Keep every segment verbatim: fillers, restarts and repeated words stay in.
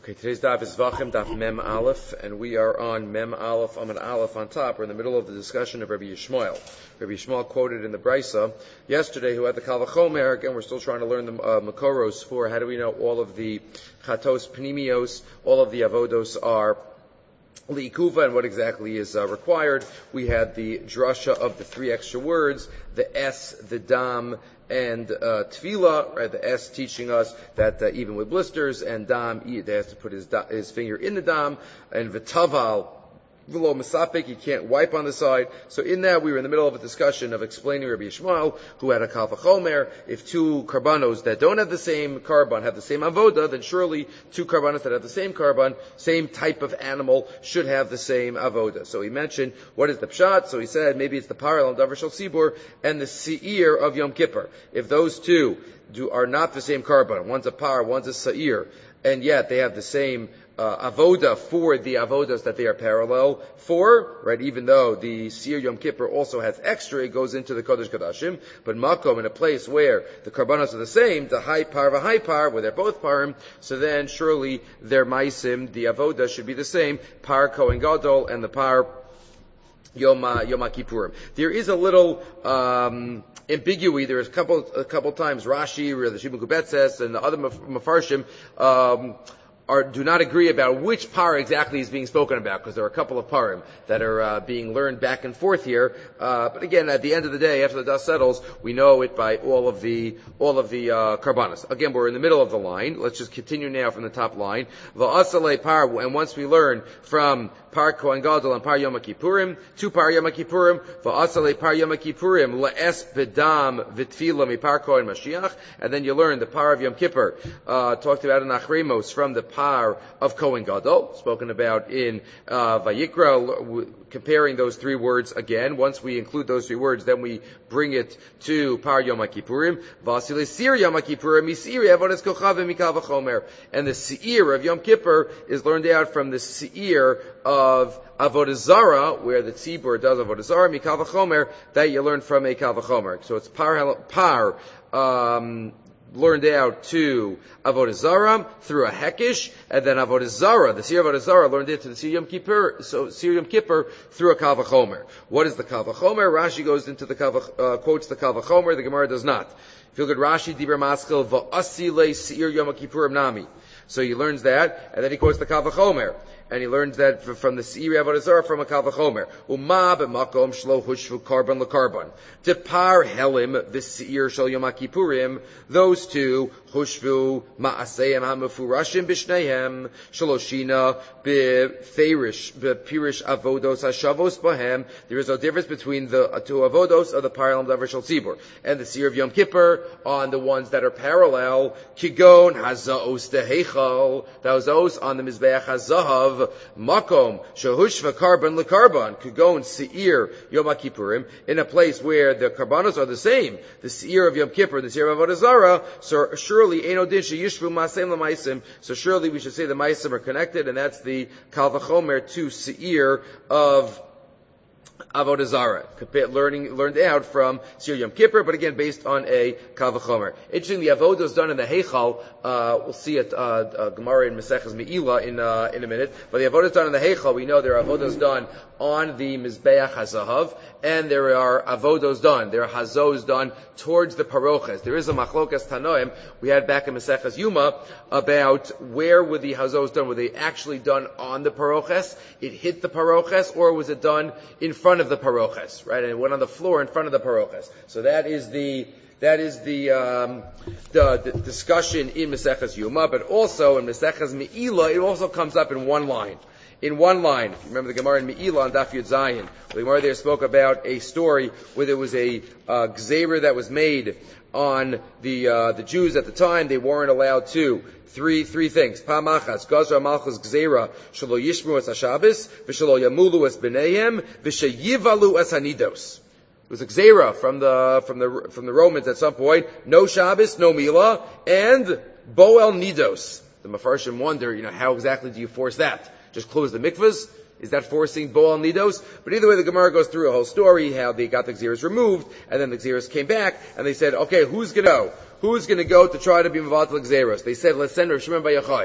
Okay, today's daf is Vachim, daf Mem Aleph, and we are on Mem Aleph, Amud Aleph on top. We're in the middle of the discussion of Rabbi Yishmael. Rabbi Yishmael quoted in the Brisa yesterday, who had the Kal Vachomer. Again, we're still trying to learn the uh, Makoros for how do we know all of the Chatos Pnimios, all of the Avodos are Li'ikuva, and what exactly is uh, required. We had the drasha of the three extra words, the S, the Dam, and uh, Tefillah, right? The S teaching us that uh, even with blisters, and Dam, he has to put his, da- his finger in the Dam, and V'taval, V'lo Masapik, he can't wipe on the side. So in that, we were in the middle of a discussion of explaining Rabbi Yishmael, who had a Kal Vachomer. If two karbanos that don't have the same karban have the same avoda, then surely two karbanos that have the same karban, same type of animal, should have the same avoda. So he mentioned, what is the pshat? So he said, maybe it's the parallel davar shel sibur and the seir of Yom Kippur. If those two do, are not the same karban, one's a par, one's a seir, and yet they have the same Uh, avoda for the avodas that they are parallel for, right? Even though the Seir Yom Kippur also has extra, it goes into the Kodesh Kodashim, but Makom, in a place where the karbanos are the same, the high par, the high par, where they're both parim, so then surely their maisim, the avoda should be the same, par Kohen Gadol and the par Yom Yom Kippurim. There is a little um, ambiguity. There is a couple a couple times Rashi, or the Shimon Kubetzes, and the other Mefarshim um, Are, do not agree about which par exactly is being spoken about, because there are a couple of parim that are uh, being learned back and forth here. Uh, but again, at the end of the day, after the dust settles, we know it by all of the all of the uh, karbanos. Again, we're in the middle of the line. Let's just continue now from the top line. Va'asale par, and once we learn from par Kohen Gadol and par Yom Kippurim, two par Yom Kippurim, va'asale par Yom Kippurim le'es bedam v'tfila mi par Kohen Mashiach, and then you learn the par of Yom Kippur, uh, talked about in Achremos, from the par of Kohen Gadol, spoken about in uh, Vayikra, w- comparing those three words again. Once we include those three words, then we bring it to par Yom Kippurim. Vasile Seir Yom Kippurim, Misiri Avodas Kochavim Mikal Vachomer. And the Seir of Yom Kippur is learned out from the Seir of Avodah Zarah, where the Tzibur does Avodah Zarah, Mikal Vachomer, that you learn from a Kal Vachomer. So it's par, par, um, learned out to Avodah Zarah through a Hekish, and then Avodah Zarah, the Seir Avodah Zarah, learned it to the Seir Yom Kippur, so Seir Yom Kippur through a Kal Vachomer. What is the Kal Vachomer? Rashi goes into the Kal, uh, quotes the Kal Vachomer, the Gemara does not. Feel good, Rashi, Dibur Maskil, Va'asile Seir Yom Kippurim Nami. So he learns that, and then he quotes the Kal Vachomer. And he learns that from the Seir Avodah Zarah from a Kal Vachomer. Uma b'makom shlo hushvu karban l'karban. Tepar helim v'seir shel Yom Kippurim. Those two hushvu ma'aseyem ha'mefurashim b'shneihem shaloshina b'ferish b'pirish avodos hashavos b'hem. There is no difference between the uh, two avodos of the parallel davar shel tzibur and the Seir of Yom Kippur on the ones that are parallel. Kigon hazaos tehechal. Those on the mizbeach hazahav. Makom shehushva karban lekarban could go in Seir Yom Kippurim in a place where the karbanos are the same, the Seir of Yom Kippur, the Seir of Avodah Zarah. So surely Eino Din sheyishvu Masem leMaisim. So surely we should say the Maisim are connected, and that's the Kal Vachomer to Seir of Avodah Zarah, learning learned out from Seir Yom Kippur, but again based on a Kal Vachomer. Interesting, the avodah is done in the Heichal. Uh, we'll see it uh, uh, Gemara in Maseches Me'ilah in uh, in a minute. But the avodah is done in the Heichal. We know there are avodas done on the Mizbeach Hazahav, and there are avodos done. There are hazos done towards the paroches. There is a machlokas tanoim we had back in Maseches Yuma about where were the hazos done. Were they actually done on the paroches? It hit the paroches, or was it done in front of the paroches, right? And it went on the floor in front of the paroches. So that is the that is the um, the, the discussion in Maseches Yuma, but also in Maseches Me'ilah, it also comes up in one line. In one line, if you remember the Gemara in Me'ilah on Daf Yud Zayin, the Gemara there spoke about a story where there was a uh, gzeira that was made on the uh, the Jews at the time. They weren't allowed to three three things. Pamachas gazra malchus gzeira shelo yishmu es hashabbos v'shelo yamulu es b'neihem v'sheyivalu es hanidos. It was a gzeira from the from the from the Romans at some point. No Shabbos, no Milah, and Boel Nidos. The Mefarshim wonder, you know, how exactly do you force that? Just close the mikvahs? Is that forcing Boel Nidos? But either way, the Gemara goes through a whole story, how they got the Xeris removed, and then the Xeris came back, and they said, okay, who's gonna go? Who's gonna go to try to be Mavatal Xeris? They said, let's send Rav Shimon Bar Yochai.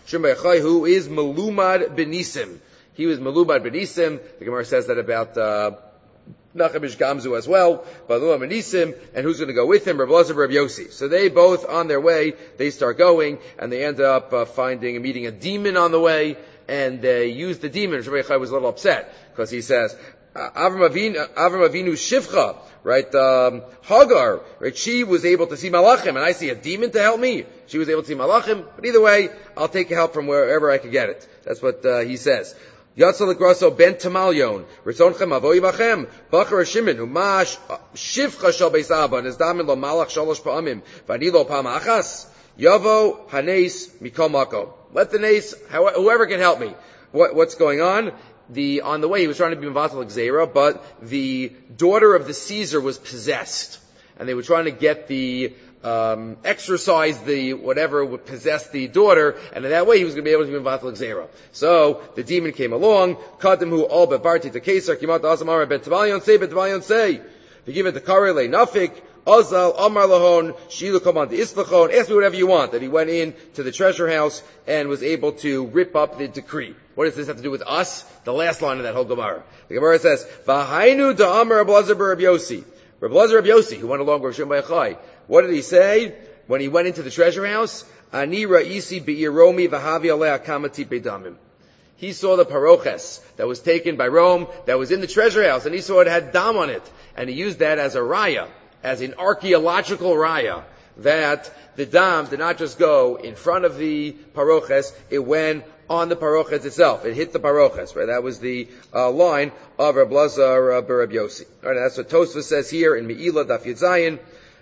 Shimon Bar Yochai, who is Melumad Benisim. He was Melumad Benisim. The Gemara says that about uh, Nachum Ish Gamzu as well, Melumad Benisim, and who's going to go with him? Reb Elazar, Reb Yossi. So they both on their way, they start going, and they end up uh, finding and meeting a demon on the way, and they use the demon. Shimon Bar Yochai was a little upset because he says, Avram Avinu, Avram Avinu Shivcha, right? Um, Hagar, right? She was able to see Malachim, and I see a demon to help me. She was able to see Malachim, but either way, I'll take help from wherever I can get it. That's what uh, he says. Yatzal Graso ben Tamalyon, Ritzonchem Avoy Bachem, Bachar Shimon, Umash Shivcha Shal Beis Abba, Nezdamin Lo Malach Shalosh Pa'amim, Vani Lo Pa'am Achas, Yavo Hanes Mikol Mako. Let the nace, whoever can help me. What, what's going on? The, on the way, he was trying to be Mevatel Gzeira, but the daughter of the Caesar was possessed. And they were trying to get the, um, exorcise the, whatever would possess the daughter, and in that way he was going to be able to be Mevatel Gzeira. So, the demon came along, Kadimhu all bevarti to Kesar, Kimat Azamara ben Tavalyon say, ben Tavalyon say, they give it to Karele Nafik, Azal, Amar Lahon, Shilu Kaman to Islachon, ask me whatever you want. That he went in to the treasure house and was able to rip up the decree. What does this have to do with us? The last line of that whole Gemara. The Gemara says, V'hainu da'amar Reb Elazar bar Reb Yossi. Reb Elazar Reb Yossi, who went along with Shimon Bar Yochai. What did he say when he went into the treasure house? Ani ra'isi be'iromi v'havi alei akamati bedamim. He saw the paroches that was taken by Rome, that was in the treasure house, and he saw it had dam on it. And he used that as a raya, as an archaeological raya, that the dam did not just go in front of the paroches, it went on the paroches itself. It hit the paroches, right? That was the uh, line of Reb Elazar uh, bar Reb Yossi. All right, that's what Tosfos says here in Me'ilah Daf Yud Zayin.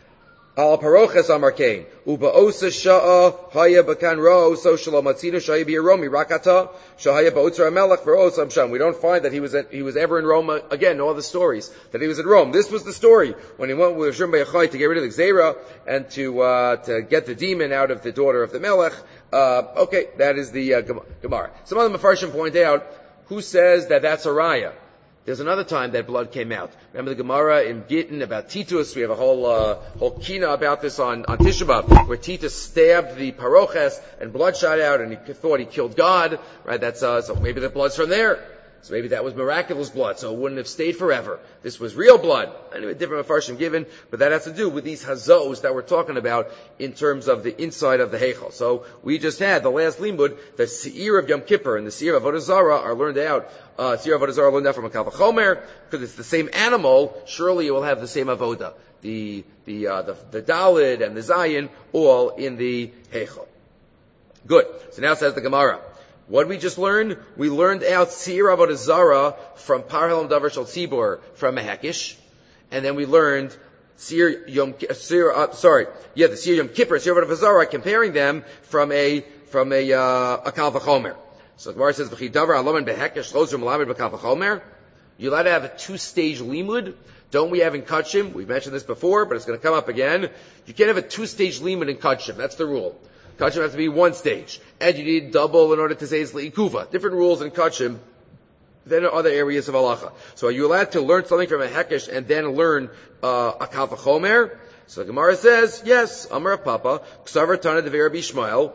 Al paroches amarkein uba osa sha'a haya bakan ro so shalom matzina shaya bi'aromi rakata shahaya ba'otzar melech v'osam sham. We don't find that he was at, he was ever in Rome again. All the stories that he was in Rome. This was the story when he went with Shimon Bar Yochai to get rid of the Gzeira and to uh, to get the demon out of the daughter of the Melech. Uh, okay, that is the uh, Gemara. Some other Mefarshim point out who says that that's a raya. There's another time that blood came out. Remember the Gemara in Gittin about Titus? We have a whole uh, whole kina about this on, on Tisha B'Av, where Titus stabbed the paroches and blood shot out, and he thought he killed God. Right? That's uh, so maybe the blood's from there. So maybe that was miraculous blood, so it wouldn't have stayed forever. This was real blood. Anyway, different Mefarshim given, but that has to do with these hazos that we're talking about in terms of the inside of the Heichal. So we just had the last limud, the Seir of Yom Kippur and the Seir of Avodah Zarah are learned out. Uh, Seir of Avodah Zarah learned out from a Kal V'chomer, because it's the same animal, surely it will have the same avodah. The, the, uh, the, the Dalid and the Zayin, all in the Heichal. Good. So now says the Gemara. What did we just learn? We learned out Seir Avodah Zarah from Parhalam Davar Shal Tzibor from Mehekish, and then we learned Seir Yom Seir, uh, sorry, yeah, the Seir Yom Kippur, Seir Avodah Zarah, comparing them from a from a uh, a Kal V'chomer. So the Gemara says V'chi Davar Aloman Behekish Lozer Malamed B'Kal V'chomer. You're allowed to have a two-stage limud. Don't we have in Kachim? We've mentioned this before, but it's going to come up again. You can't have a two-stage limud in Kachim. That's the rule. Kachim has to be one stage. And you need double in order to say it's Le'ikuva. Different rules in Kachim than in other areas of halacha. So are you allowed to learn something from a Hekesh and then learn uh, a Kal V'chomer? So the Gemara says, yes, Amar Papa, Ksavar Tana Dever Rabbi Yishmael.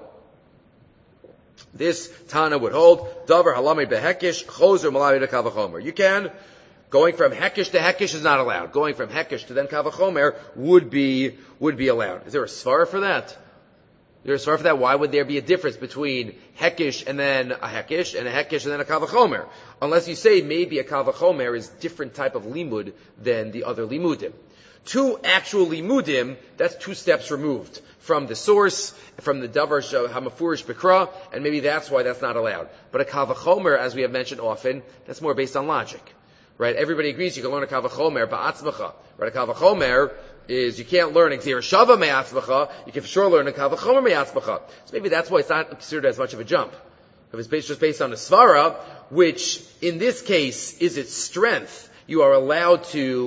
This Tana would hold, Davar Halami Behekesh, Chozer Malavi to Kal V'chomer. You can. Going from Hekesh to Hekesh is not allowed. Going from Hekesh to then Kal V'chomer would be, would be allowed. Is there a svara for that? There's a svara for that. Why would there be a difference between Hekesh and then a Hekesh and a Hekesh and then a Kal V'chomer? Unless you say maybe a Kal V'chomer is different type of limud than the other limudim. Two actual limudim, that's two steps removed from the source, from the davar hamafurish bikra, and maybe that's why that's not allowed. But a Kal V'chomer, as we have mentioned often, that's more based on logic. Right? Everybody agrees you can learn a Kal V'chomer ba'atzmacha. Right? A Kal V'chomer is you can't learn Gzeira Shava me'atzmacha, you can for sure learn a Kal V'chomer me'atzmacha. So maybe that's why it's not considered as much of a jump. If it's based, just based on a svara, which in this case is its strength, you are allowed to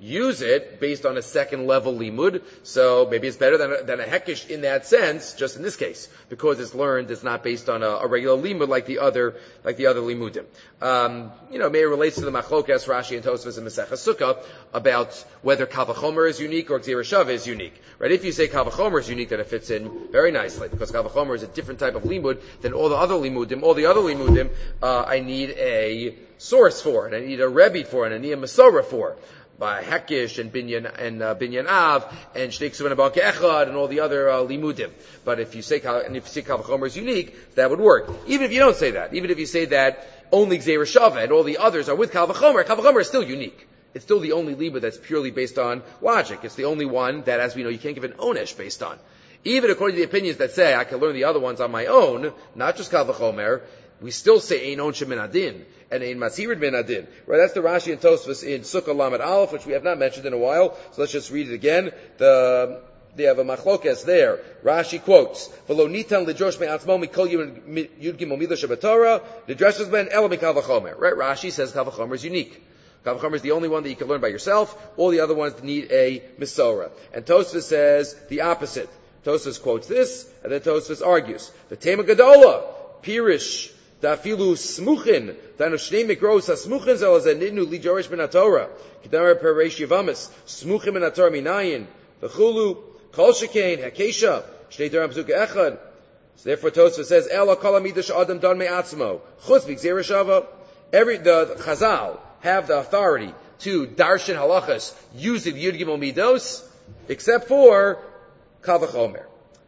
use it based on a second level limud. So maybe it's better than a, than a hekish in that sense, just in this case, because it's learned, it's not based on a, a regular limud like the other, like the other limudim. Um, you know, maybe it relates to the machlokas, Rashi and Tosfos and Maseches Sukkah about whether Kal V'chomer is unique or Gzeira Shava is unique. Right? If you say Kal V'chomer is unique, then it fits in very nicely, because Kal V'chomer is a different type of limud than all the other limudim. All the other limudim, uh, I need a source for, and I need a rebbe for, and I need a Masorah for. By Hekish and Binyan and uh, Binyan Av and Shnei Ksuvim and Banke Echad and all the other uh, limudim. But if you say and if you say Kal V'chomer is unique, that would work. Even if you don't say that, even if you say that only Gzeira Shava and all the others are with Kal V'chomer, Kal V'chomer is still unique. It's still the only limud that's purely based on logic. It's the only one that, as we know, you can't give an onesh based on. Even according to the opinions that say I can learn the other ones on my own, not just Kal V'chomer, we still say Ein Onshe Min Adin and Ein Masirid Min Adin. Right? That's the Rashi and Tosfos in Sukkah Lamed Aleph, which we have not mentioned in a while. So let's just read it again. The they have a machlokes there. Rashi quotes, "V'lo nitan lidrosh me'atzmo mikol yud gimel midah shebatorah lidroshes ben ela mikal v'chomer." Right? Rashi says Kal V'chomer is unique. Kal V'chomer is the only one that you can learn by yourself. All the other ones need a Masorah. And Tosfos says the opposite. Tosfos quotes this, and then Tosfos argues. The Tema Gedola, Pirish, Dafilu smuchin, danu shnei mikros hasmuchin zel zeninu li jorish min haTorah. Kedar per reish yivamis, smuchin min haTorah minayin, v'chulu, kol shekain, hakesha, shnei doram pzuka echad. So therefore Tosfos says, Ela kol hamidah she'adam don me'atzmo, chutz v'gzeira shava. Every, the Chazal have the authority to darshan halachas using the Yud Gimel Midos, except for Kal V'chomer.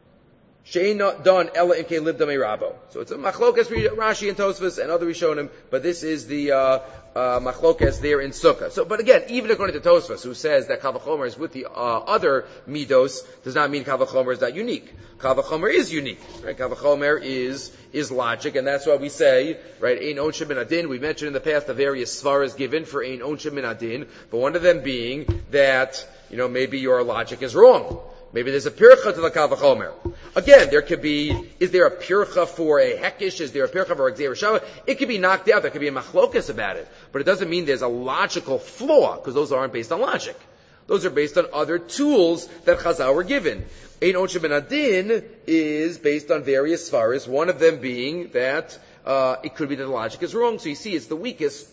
Shein done ella imke libda meirabo. So it's a machlokas Rashi and Tosfos and other Rishonim, but this is the uh, uh, machlokas there in Sukkah. So, but again, even according to Tosfos, who says that Kal V'chomer is with the uh, other midos, does not mean Kal V'chomer is not unique. Kal V'chomer is unique. Right? Kal V'chomer is is logic, and that's why we say, right? Ein Onshe Min Adin. We mentioned in the past the various svaras given for Ein Onshe Min Adin, but one of them being that you know maybe your logic is wrong. Maybe there's a pircha to the Kal V'chomer. Again, there could be, is there a pircha for a hekish? Is there a pircha for a Gzeira Shava? It could be knocked out. There could be a machlokas about it. But it doesn't mean there's a logical flaw, because those aren't based on logic. Those are based on other tools that Chazal were given. Ein Onshe Min Adin is based on various svaras, one of them being that uh, it could be that the logic is wrong. So you see, it's the weakest,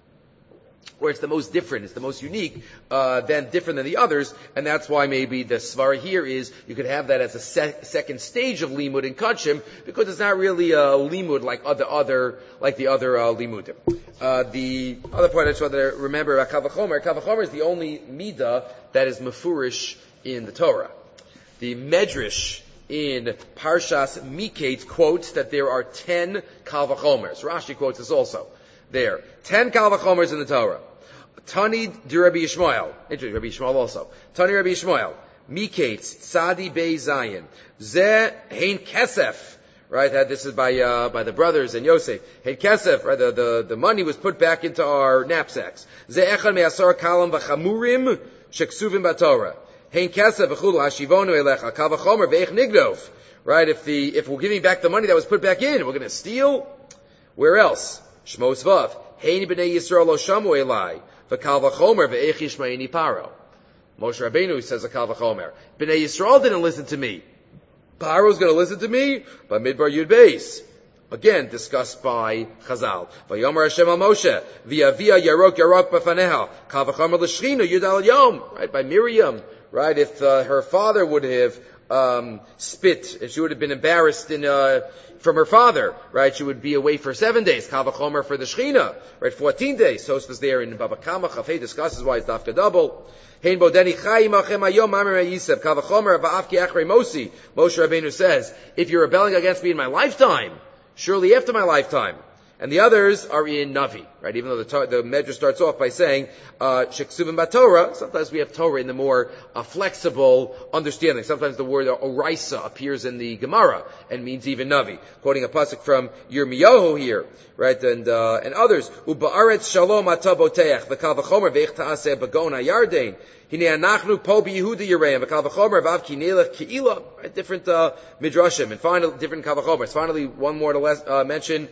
or it's the most different, it's the most unique, uh, then different than the others, and that's why maybe the svara here is, you could have that as a sec- second stage of limud in Kachim, because it's not really a limud like other, other, like the other, uh, limudim. Uh, the other point I just wanted to remember about Kal V'chomer, Kal V'chomer is the only midah that is mefurish in the Torah. The Medrash in Parshas Miketz quotes that there are ten Kal V'chomers. Rashi quotes this also. There. Ten Kal V'chomers in the Torah. Tani di Rabbi Yishmael. Interesting, Rabbi Yishmael also. Tani Rabbi Yishmael. Miketz, Tzadi Bei Zayin. Ze Hein Kesef. Right, that this is by, uh, by the brothers and Yosef. Hein Kesef, right, the, the, the money was put back into our knapsacks. Ze Echad Me'asar Kalam V'chamurim Sheksuvim B'Torah. Hein Kesef V'chulu Hashivonu Elecha. Kal V'chomer V'ech Nigdov. Right, if the, if we're giving back the money that was put back in, we're gonna steal? Where else? Shmos Vav. Hein b'nei Yisrael lo shamu elai. V'kal v'chomer v'eich yishma'ini paro. Moshe Rabbeinu says a Kal v'chomer. B'nei Yisrael didn't listen to me. Paro's going to listen to me? By Midbar Yud Beis. Again, discussed by Chazal. V'yomer Hashem al Moshe. V'yavia yarok yarok b'faneha. Kal v'chomer l'shchina yud al yom. Right, by Miriam. Right, if uh, her father would have um, spit, if she would have been embarrassed in uh, from her father, right, she would be away for seven days. Kal v'chomer for the Shechina, right, fourteen days. So was there in Baba Kama. Chafei discusses why it's dafka double. Hein bodeni chayim achem hayom mamre Yisef. Kal v'chomer va'afki achrei Mosi. Moshe Rabbeinu says, if you're rebelling against me in my lifetime, surely after my lifetime. And the others are in Navi, right? Even though the, the Medrash starts off by saying, uh, Sheksuvim Batorah, sometimes we have Torah in the more uh, flexible understanding. Sometimes the word Oraisa appears in the Gemara and means even Navi. Quoting a pasuk from Yirmiyahu here, right? And, uh, and others. Uba'aretz shalom ataboteach, v'kal v'chomer v'ich ta'aseh bagon ha'yardein. Hine anachnu po b'Yehuda yireim, v'kal v'chomer v'av kinelech ki'ila. Right? Different, uh, midrashim. And finally, different kal v'chomers. Finally, one more to less, uh, mention.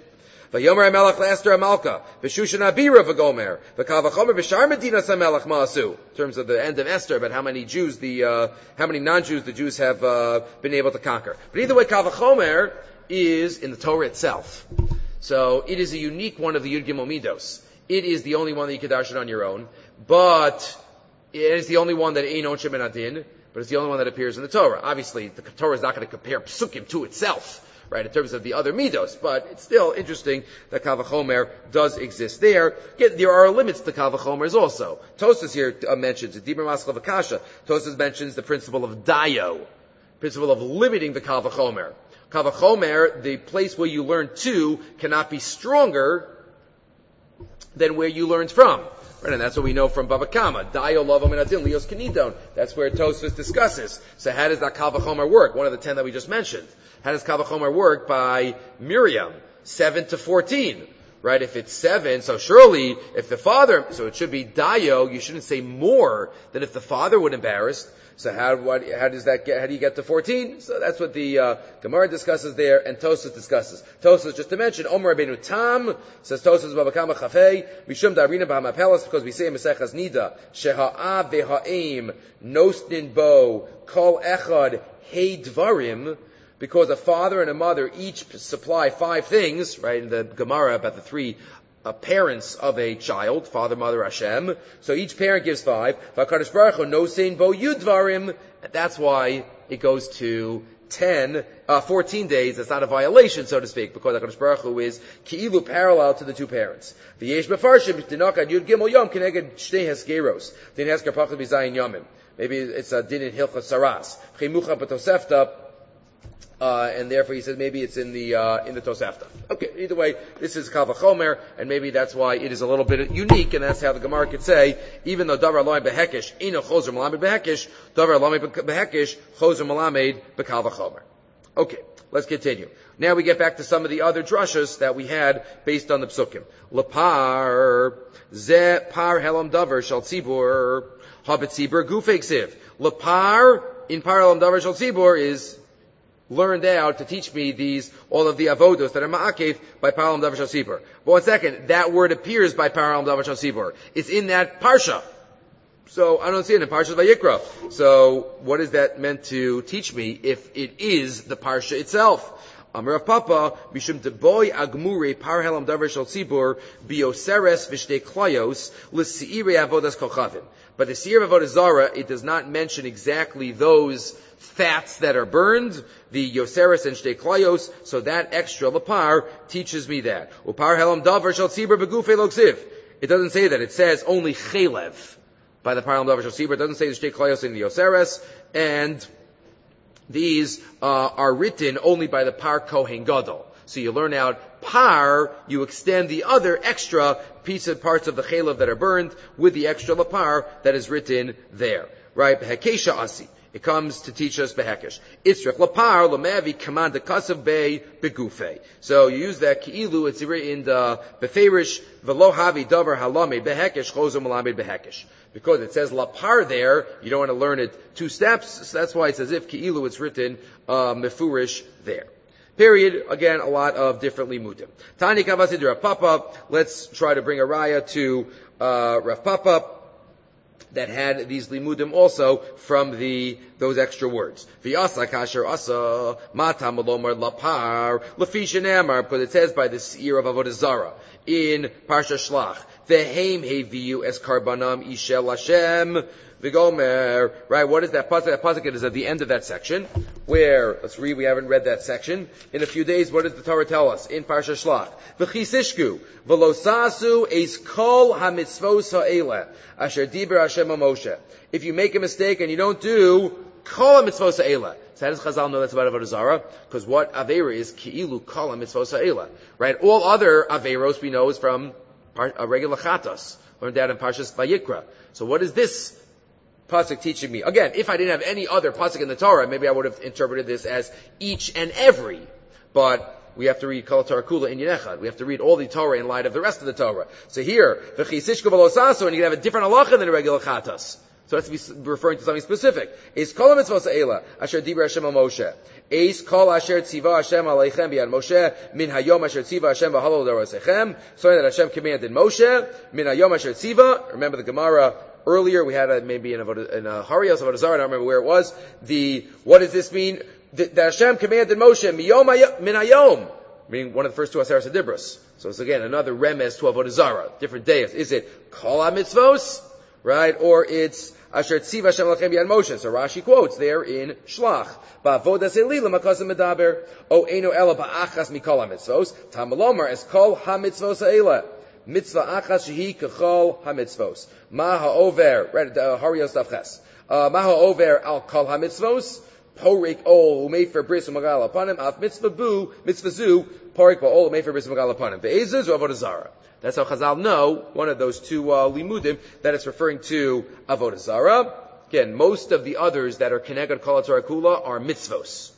Vayomer HaMelech le'Esther HaMalka, V'Shushan Abira v'Gomer, V'Kal v'Chomer v'Shar Medinas HaMelech Ma'asu. In terms of the end of Esther, about how many Jews, the uh, how many non-Jews the Jews have uh, been able to conquer. But either way, Kal v'Chomer is in the Torah itself. So it is a unique one of the Yud Gimel Midos. It is the only one that you can darshan on your own, but it is the only one that Ein Onshem Ben Adin, but it's the only one that appears in the Torah. Obviously, the Torah is not going to compare Psukim to itself, right, in terms of the other Midos, but it's still interesting that Kal v'Chomer does exist there. Yet there are limits to Kal v'Chomers also. Tosas here uh, mentions, Dibur Maskal V'Kasha, Tosas mentions the principle of Dayo, principle of limiting the Kal v'Chomer. Kal v'Chomer, the place where you learn to, cannot be stronger than where you learned from. Right, and that's what we know from Baba Kama. Dayo Lavam and Adin, Lios Kenidon. That's where Tosfos discusses. So how does that Kal v'Chomer work? One of the ten that we just mentioned. How does Kal v'Chomer work? By Miriam, seven to fourteen. Right, if it's seven, so surely if the father, so it should be Dayo, you shouldn't say more than if the father would embarrass. So how what, how does that get? How do you get to fourteen? So that's what the uh, Gemara discusses there, and Tosas discusses. Tosas, just to mention, Omer Rabbeinu Tam says Tosas Baba Kama Chafei Mishum Darina B'Hamapelas, because we say in Mesechas Nida Sheha'av veHa'im Nosnin Bo Kol Echad Hey Dvarim, because a father and a mother each supply five things, right? In the Gemara about the three Uh, parents of a child, father, mother, Hashem. So each parent gives five. V'Hakadosh Baruch Hu nosein bo yudvarim. That's why it goes to ten, uh, fourteen days. That's not a violation, so to speak, because Hakadosh Baruch Hu is ki'ilu parallel to the two parents. V'yesh befarshim dinakad yud gimel yom keneged shtei hesgeros. Din hesker pachad b'zayin yomim. Maybe it's a din in Hilchos Saras. Chimucha b'tosefta. Uh, and therefore he says maybe it's in the, uh, in the Tosefta. Okay, either way, this is Kal v'Chomer, and maybe that's why it is a little bit unique, and that's how the Gemara could say, even though Davar Lamed Behekish, Ino Chozer Malamed Behekish, Davar Lamed Behekish, Chozer Malamed Bekal v'Chomer. Okay, let's continue. Now we get back to some of the other drushas that we had based on the Psukim. Lepar, Ze Par Helam Davar Shal Tzibur, Habet Tzibur Gufei Ksiv. Lepar, in Par Helam Davar Shal Tzibur is learned out to teach me these, all of the avodos that are ma'akev by Paralam Davar Shal Tzibur. But one second, that word appears by Paralam Davar Shal Tzibur. It's in that parsha. So, I don't see it in Parshas Vayikra. So, what is that meant to teach me if it is the parsha itself? Amar Rav Papa, Mishum Deboy Agmure Par Helam Davar Shal Tzibur Bioseres Vishtei Klayos L'Seirei Avodas Kochavim. But the Seir of Avodah Zarah, it does not mention exactly those fats that are burned, the Yoseris and Shtei Klayos, so that extra Lapar teaches me that. Upar Helam Davar Shal Tzibur Begufei Lo Ksiv. It doesn't say that. It says only Chelev by the Par Helam Davar Shal Tzibur. It doesn't say the Shtei Klayos and the Yoseris, and these uh, are written only by the Par Kohen Gadol. So you learn out par, you extend the other extra piece of parts of the chelev that are burned with the extra lapar that is written there. Right? Behekesha asi. It comes to teach us behekesh. Itzrech lapar lamevi command the kasav bay begufe. So you use that ki'ilu, it's written in the beferish velo havi davar halame behekesh chozo malamed behekesh. Because it says lapar there, you don't want to learn it two steps, so that's why it's as if ki'ilu it's written uh, mefurish there. Period. Again, a lot of different limudim. Tani kavasid Rav Papa. Let's try to bring a raya to uh, Rav Papa that had these limudim also from the those extra words. V'asa kasher asa mata malomar lapar lefishin amar. But it says by the seir of Avodah Zarah in Parsha Shlach. Vehem heviu es karbanam ishel Hashem. V'gomer, right, what is that pasuk? That pasuk is at the end of that section, where, let's read, we haven't read that section. In a few days, what does the Torah tell us? In Parsha Shlach. V'chisishku, v'losasu eis kol ha-mitzvos ha'eleh, asher diber Hashem Moshe. If you make a mistake and you don't do kol ha-mitzvos ha'eleh. So how does Chazal know that's about Avodah Zarah? Because what Aveira is, ki'ilu kol ha-mitzvos ha'eleh. Right? All other Aveiros we know is from a regular chatos, learned out in Parshas Vayikra. So what is this pasuk teaching me? Again, if I didn't have any other pasuk in the Torah, maybe I would have interpreted this as each and every. But we have to read Kol Torah Kula in Yinechad. We have to read all the Torah in light of the rest of the Torah. So here, v'chisishku v'losaso, and you can have a different halacha than a regular chatas. So that's to be referring to something specific. Is kol mitzvos eila asher dibra Hashem al Moshe. Is kol asher tziva Hashem aleichem b'yad Moshe min hayom asher tziva Hashem v'halol darosechem. So that Hashem commanded Moshe min hayom asher tziva. Remember the Gemara earlier we had a, maybe in a, in a Harios Avodah Zarah. I don't remember where it was. The what does this mean? That Hashem commanded Moshe miyom min hayom, meaning one of the first two Aseres Adibros. So it's again another remes to Avodah Zarah, different days. Is it kol mitzvos, right, or it's Asher tziva Hashem lachem b'yad Moshe? So Rashi quotes there in Shlach. Ba'avodas elila makasim medaber. O eino ela ba'achas mikol hamitzvos. Tamalomar es kol hamitzvos ha'ela. Mitzvah achas shehi kechol hamitzvos. Ma ha'over, right, uh, Harios Tavches. Uh, ma ha'over al kol hamitzvos. Porik ol umefer bris u'magal apanim. Af mitzvah bu, mitzvah zu. Porik ba'ol umefer bris u'magal apanim. Ve'ezuz or Avodah Zarah. That's how Chazal know, one of those two uh, limudim, that it's referring to Avodah Zarah. Again, most of the others that are Keneged Kol HaTorah Kula are mitzvos.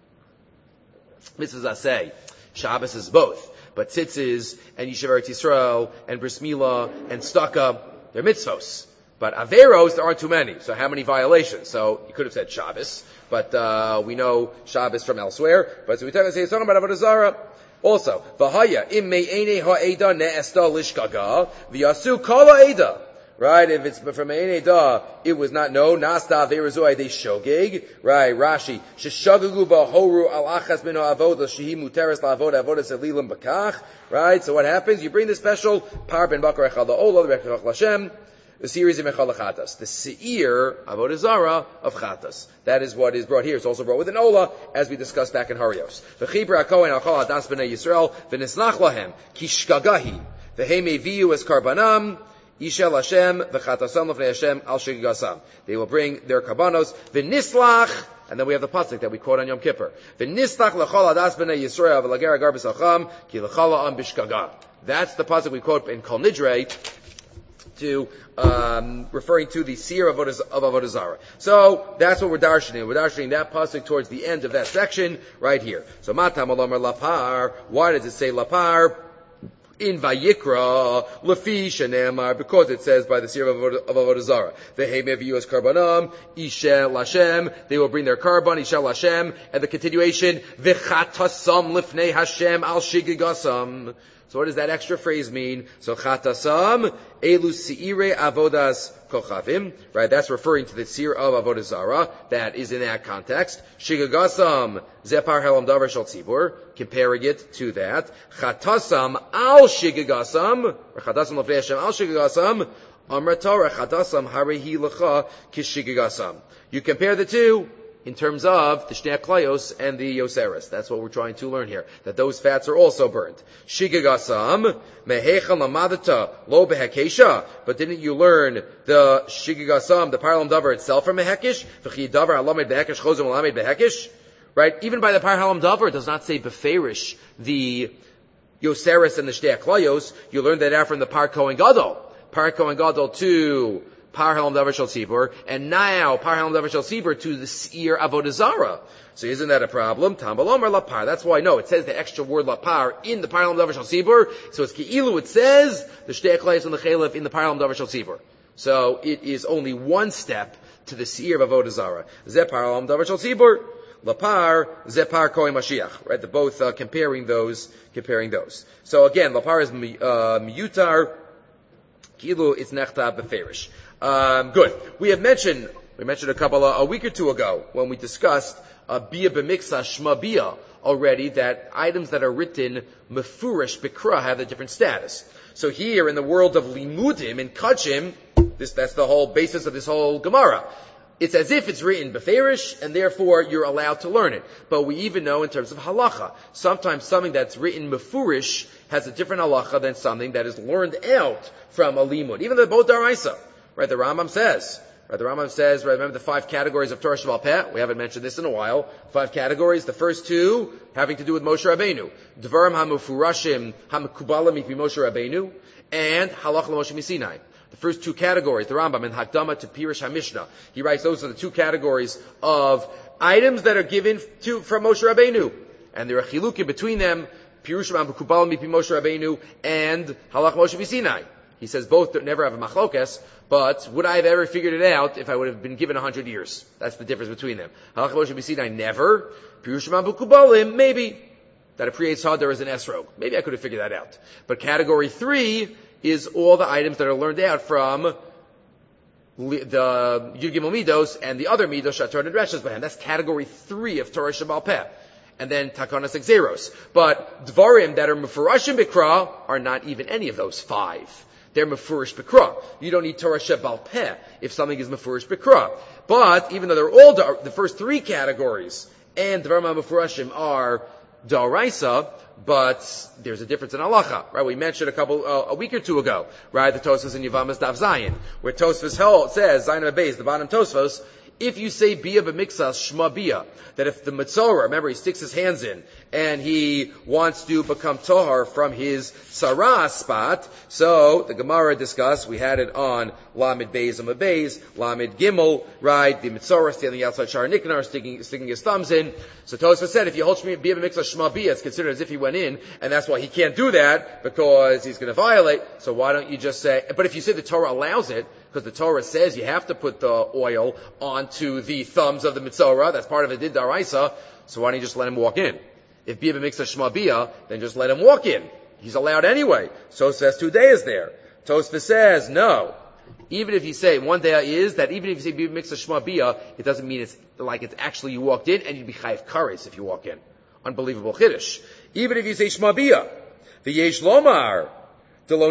Mitzvahs aseh. Shabbos is both. But tzitzis, and Yeshiva Eretz Yisrael, and Bris Milah, and Staka, they're mitzvos. But Averos, there aren't too many. So how many violations? So you could have said Shabbos, but uh, we know Shabbos from elsewhere. But so we say it's talking about Avodah Zarah. Also, v'haya im me'enei ha'eda ne'esta lishkaga v'yasu kol ha'eda. Right, if it's from me'enei da, it was not known. Nasta ve'rezuai de shogeg. Right, Rashi sheshagagu ba'horu al achas min ha'avoda shehi muteres la'avoda avoda selilim b'kach. Right, so what happens? You bring the special par ben bakar echad la'ola v'echad l'Hashem. The series of Mechal Chatas, the Seir Avodah Zarah of Chatas. That is what is brought here. It's also brought with an Ola, as we discussed back in Harios. V'chibra HaKohen Al-Chol Hadas B'nai Yisrael v'nisnach lahem kishkagahi v'hem eviyu es karbanam ishel Hashem v'chatasam l'fnei Hashem al shigasam. They will bring their karbanos v'nislach, and then we have the pasuk that we quote on Yom Kippur. V'nislach l'chol hadas b'nai Yisrael v'lager agar b'sacham ki l'chala am b'shkaga. That's the pasuk we quote in Kol Nidrei, to um, referring to the seer of Avodah Zarah. So that's what we're darshaning. We're darshaning that pasuk towards the end of that section right here. So matam alomar lapar. Why does it say lapar in Vayikra lefi shenemar? Because it says by the seer of Avodah Zarah. Vehem eviyu es karbanam ishel Hashem. They will bring their karban ishel Hashem, and the continuation v'chatasam lifnei Hashem al shigigasam. So what does that extra phrase mean? So chatasam elu seire avodas kochavim, right? That's referring to the seir of Avodah Zarah. That is in that context. Shigagasam zepar helam davar shel tzibur, comparing it to that. Chatasam al shigagasam, or chatasam lefnei Hashem al shigagasam, amar Torah chatasam harehi lecha kishigagasam. You compare the two in terms of the Shnei Klayos and the Yoseres. That's what we're trying to learn here. That those fats are also burnt. Shigagasam, mehecham lamadata, lo behekesha. But didn't you learn the Shigagasam, the Parlam Davar itself from Mehekish? V'chi Davar alamed behekish, chozim alamed behekish? Right? Even by the Parlam Davar, it does not say beferish the Yoseres and the Shnei Klayos. You learn that out from the Par Kohen Gadol. Par Kohen Gadol to Par Halam Davar Shel Tzibur, and now Par Halam Davar Shel Tzibur to the Seir Avodah Zarah. So isn't that a problem? Tambalomar lapar. That's why no, it says the extra word lapar in the Par Halam Davar Shel Tzibur. So it's ki'ilu. It says the Shtei Klayos and the Chalev in the Par Halam Davar Shel Tzibur. So it is only one step to the Seir of Avodah Zarah. Ze Par Halam Davar Shel Tzibur. Lapar, Zepar Kohen Mashiach, right? They're both uh, comparing those, comparing those. So again, Lapar is uh, miyutar, ki'ilu it's nechta beferish. Um, good. We have mentioned, we mentioned a couple, uh, a week or two ago, when we discussed, uh, Bia B'miksa, Shma Bia, already, that items that are written, Mefurish Bikra, have a different status. So here, in the world of Limudim, in Kachim, this, that's the whole basis of this whole Gemara. It's as if it's written Beferish, and therefore you're allowed to learn it. But we even know in terms of halacha, sometimes something that's written Mefurish has a different halacha than something that is learned out from a Limud. Even the both Daraisa. Right, the Rambam says, right, the Rambam says, right, remember the five categories of Torah Sheval Peh? We haven't mentioned this in a while. Five categories. The first two having to do with Moshe Rabbeinu. Dvarim HaMufurashim HaMekubalim Mipi Moshe Rabbeinu, and Halach LaMoshe Misinai. The first two categories, the Rambam in Hakdama to Pirish HaMishnah. He writes those are the two categories of items that are given to, from Moshe Rabbeinu. And there are chilukim between them, Pirush HaMekubalim Mipi Moshe Rabbeinu and Halach LaMoshe Misinai. He says both never have a machlokes, but would I have ever figured it out if I would have been given a hundred years? That's the difference between them. Halacha Moshe B'Sinai, never. Pirushim Bukubalim, maybe. That a pre-Eitz Hadar is an esrog. Maybe I could have figured that out. But category three is all the items that are learned out from the Yud Gimel Midos and the other Midos Shator and Dreshas Bahem. That's category three of Torah Shabal Peh. And then Takanas Exeros. But Dvarim that are Mefurashim Bikra are not even any of those five. They're Mefurish Bikra. You don't need Torah Shabal Peh if something is Mefurish Bikra. But even though they're all da- the first three categories and Dvarim Mefurashim are Daraisa, but there's a difference in halacha, right? We mentioned a couple, uh, a week or two ago, right? The Tosfos in Yavamas Daf Zayin, where Tosfos held, says, Zayin Abayz, the bottom Tosfos, if you say Bia b'mixas, Shma Bia, that if the Metzora, remember he sticks his hands in, and he wants to become Tohar from his Sarah spot, so the Gemara discussed, we had it on Lamed Beis and Beis, Lamed Gimel, right? The Metzora standing outside Shar Niknar, sticking, sticking his thumbs in. So Tosfos said, if you hold Bia b'mixas, Shma Bia, it's considered as if he went in, and that's why he can't do that, because he's going to violate. So why don't you just say, but if you say the Torah allows it, because the Torah says you have to put the oil onto the thumbs of the Metzora. That's part of it, did Daraisa. So why don't you just let him walk in? If Bia b'mixas Shma Bia, then just let him walk in. He's allowed anyway. So says two days there. Tosfos says, no. Even if you say, one day is, that even if you say Bia b'mixas Shma Bia, it doesn't mean it's like it's actually you walked in, and you'd be chayiv kares if you walk in. Unbelievable chiddush. Even if you say Shma Bia, the Yesh Lomar, Uh,